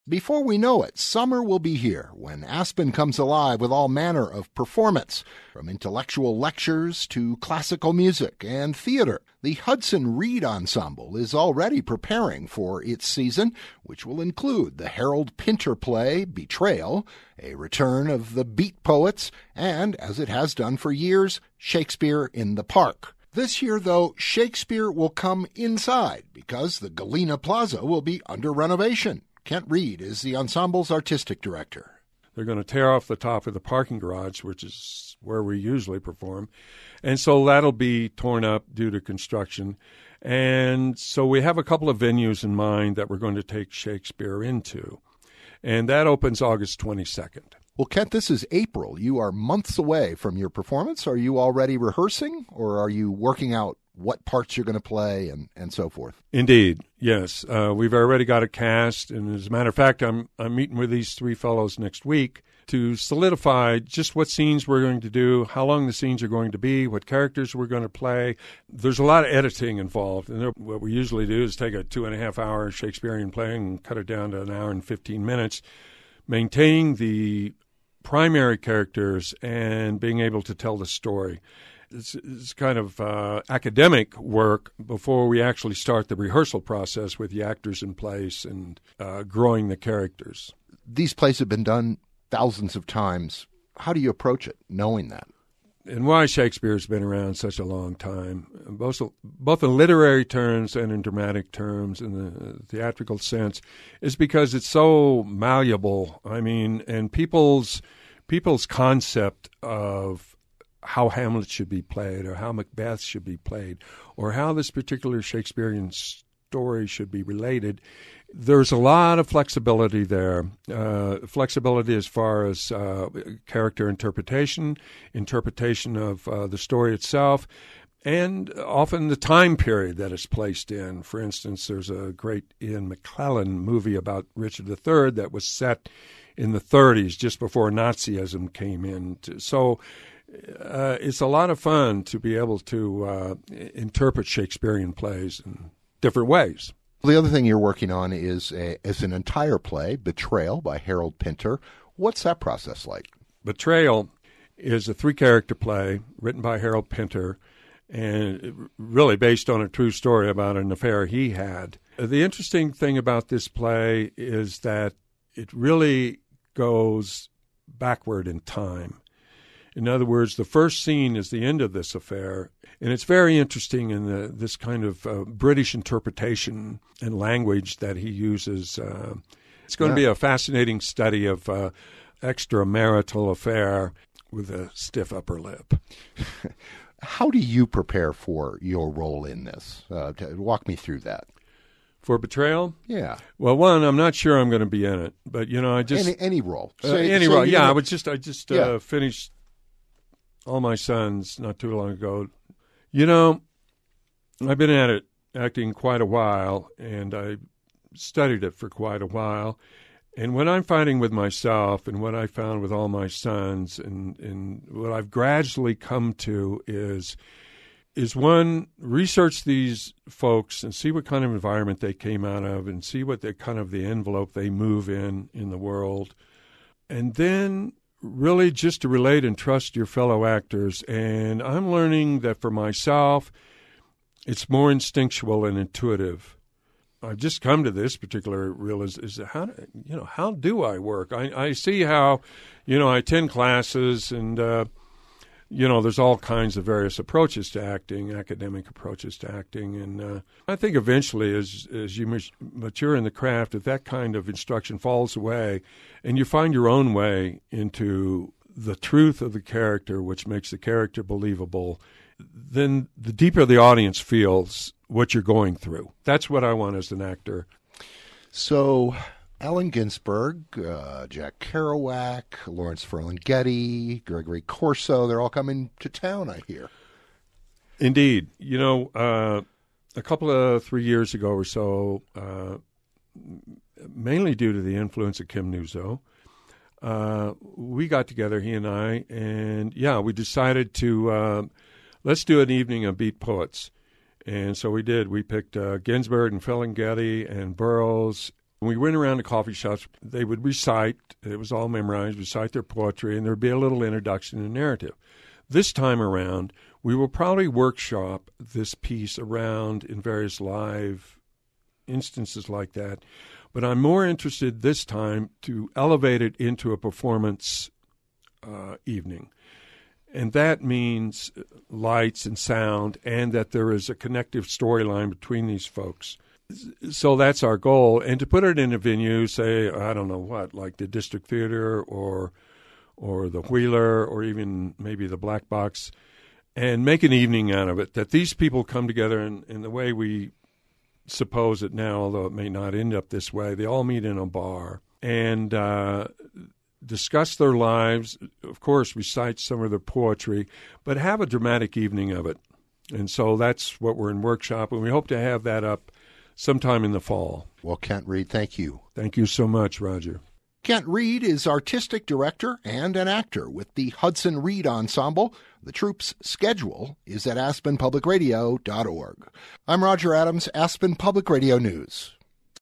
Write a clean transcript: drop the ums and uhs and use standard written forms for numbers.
Before we know it, summer will be here when Aspen comes alive with all manner of performance, from intellectual lectures to classical music and theater. The Hudson Reed Ensemble is already preparing for its season, which will include the Harold Pinter play Betrayal, a return of the Beat Poets, and, as it has done for years, Shakespeare in the Park. This year, though, Shakespeare will come inside because the Galena Plaza will be under renovation. Kent Reed is the ensemble's artistic director. They're going to tear off the top of the parking garage, which is where we usually perform. And so that'll be torn up due to construction. And so we have a couple of venues in mind that we're going to take Shakespeare into. And that opens August 22nd. Well, Kent, this is April. You are months away from your performance. Are you already rehearsing, or are you working out what parts you're going to play and so forth? Indeed, yes. We've already got a cast, and as a matter of fact, I'm meeting with these three fellows next week to solidify just what scenes we're going to do, how long the scenes are going to be, what characters we're going to play. There's a lot of editing involved, and what we usually do is take a 2.5-hour Shakespearean play and cut it down to an hour and 15 minutes, maintaining the primary characters and being able to tell the story. It's kind of academic work before we actually start the rehearsal process with the actors in place and growing the characters. These plays have been done thousands of times. How do you approach it, knowing that? And why Shakespeare's been around such a long time, both in literary terms and in dramatic terms, in the theatrical sense, is because it's so malleable. I mean, and people's concept of how Hamlet should be played, or how Macbeth should be played, or how this particular Shakespearean story should be related, there's a lot of flexibility there. Flexibility as far as character interpretation of the story itself, and often the time period that it's placed in. For instance, there's a great Ian McClellan movie about Richard III that was set in the 30s, just before Nazism came in. So it's a lot of fun to be able to interpret Shakespearean plays in different ways. The other thing you're working on is an entire play, Betrayal, by Harold Pinter. What's that process like? Betrayal is a 3-character play written by Harold Pinter and really based on a true story about an affair he had. The interesting thing about this play is that it really goes backward in time. In other words, the first scene is the end of this affair, and it's very interesting in this kind of British interpretation and language that he uses. It's going to be a fascinating study of extramarital affair with a stiff upper lip. How do you prepare for your role in this? Walk me through that. For Betrayal? Yeah. Well, one, I'm not sure I'm going to be in it, but I just any role. Any role. Yeah, I just finished All My Sons not too long ago. I've been at it acting quite a while, and I studied it for quite a while. And what I'm finding with myself and what I found with All My Sons and what I've gradually come to is one, research these folks and see what kind of environment they came out of and see what the kind of the envelope they move in the world. And then really just to relate and trust your fellow actors. And I'm learning that for myself, it's more instinctual and intuitive. I've just come to this particular realization: how do I work? I see how, I attend classes and, there's all kinds of various approaches to acting, academic approaches to acting. And I think eventually as you mature in the craft, if that kind of instruction falls away and you find your own way into the truth of the character, which makes the character believable, then the deeper the audience feels what you're going through. That's what I want as an actor. So Allen Ginsberg, Jack Kerouac, Lawrence Ferlinghetti, Gregory Corso, they're all coming to town, I hear. Indeed. A couple of 3 years ago or so, mainly due to the influence of Kim Nuzzo, we got together, he and I, and we decided to let's do an evening of Beat Poets. And so we did. We picked Ginsberg and Ferlinghetti and Burroughs We went around to coffee shops. They would recite, it was all memorized, recite their poetry, and there would be a little introduction and narrative. This time around, we will probably workshop this piece around in various live instances like that. But I'm more interested this time to elevate it into a performance evening. And that means lights and sound, and that there is a connective storyline between these folks. So that's our goal. And to put it in a venue, say, I don't know what, like the District Theater or the Wheeler or even maybe the Black Box, and make an evening out of it, that these people come together in the way we suppose it now, although it may not end up this way. They all meet in a bar and discuss their lives, of course, recite some of their poetry, but have a dramatic evening of it. And so that's what we're in workshop, and we hope to have that up sometime in the fall. Well, Kent Reed, thank you. Thank you so much, Roger. Kent Reed is artistic director and an actor with the Hudson Reed Ensemble. The troupe's schedule is at aspenpublicradio.org. I'm Roger Adams, Aspen Public Radio News.